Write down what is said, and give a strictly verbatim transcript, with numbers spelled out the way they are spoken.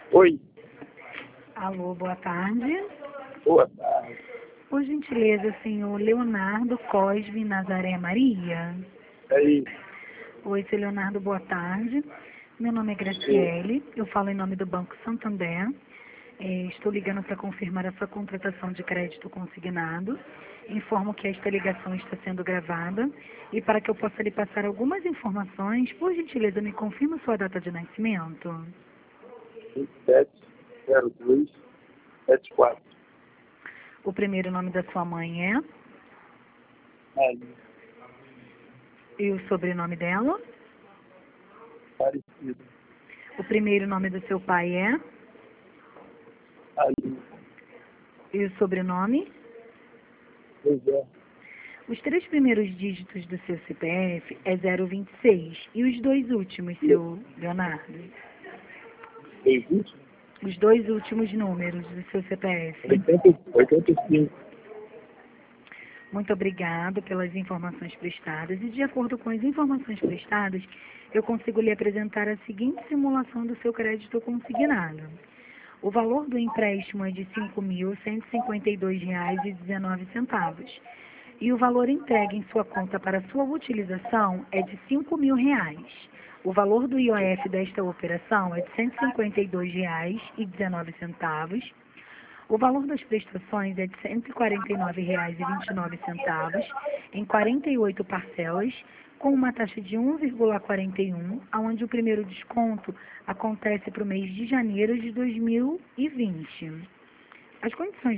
Oi, Alô, boa tarde. boa tarde. Por gentileza, senhor Leonardo Cosme Nazaré Maria. Aí, Oi, senhor Leonardo, boa tarde. Meu nome é Graciele, eu falo em nome do Banco Santander. É, estou ligando para confirmar a sua contratação de crédito consignado. Informo que esta ligação está sendo gravada e para que eu possa lhe passar algumas informações, por gentileza, me confirma sua data de nascimento. vinte e sete zero dois setenta e quatro. O primeiro nome da sua mãe é Aí, e o sobrenome dela. parecido. O primeiro nome do seu pai é Aí, e o sobrenome. José. Os três primeiros dígitos do seu C P F é zero vinte e seis e os dois últimos, seu Leonardo. Dois últimos? Os dois últimos números do seu C P F. oitenta, oitenta e cinco. Muito obrigado pelas informações prestadas e de acordo com as informações prestadas, eu consigo lhe apresentar a seguinte simulação do seu crédito consignado. O valor do empréstimo é de cinco mil cento e cinquenta e dois reais e dezenove centavos. E o valor entregue em sua conta para sua utilização é de cinco mil reais. O valor do I O F desta operação é de cento e cinquenta e dois reais e dezenove centavos. O valor das prestações é de cento e quarenta e nove reais e vinte e nove centavos em quarenta e oito parcelas, com uma taxa de um vírgula quarenta e um, onde o primeiro desconto acontece para o mês de janeiro de dois mil e vinte. As condições